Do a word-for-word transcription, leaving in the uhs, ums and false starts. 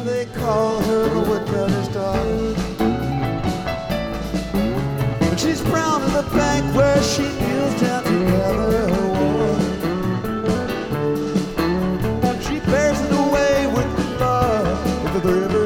they call her the woodcutter's daughter. And she's proud of the bank where she kneels down to gather her water. She bears it away with the love of the river.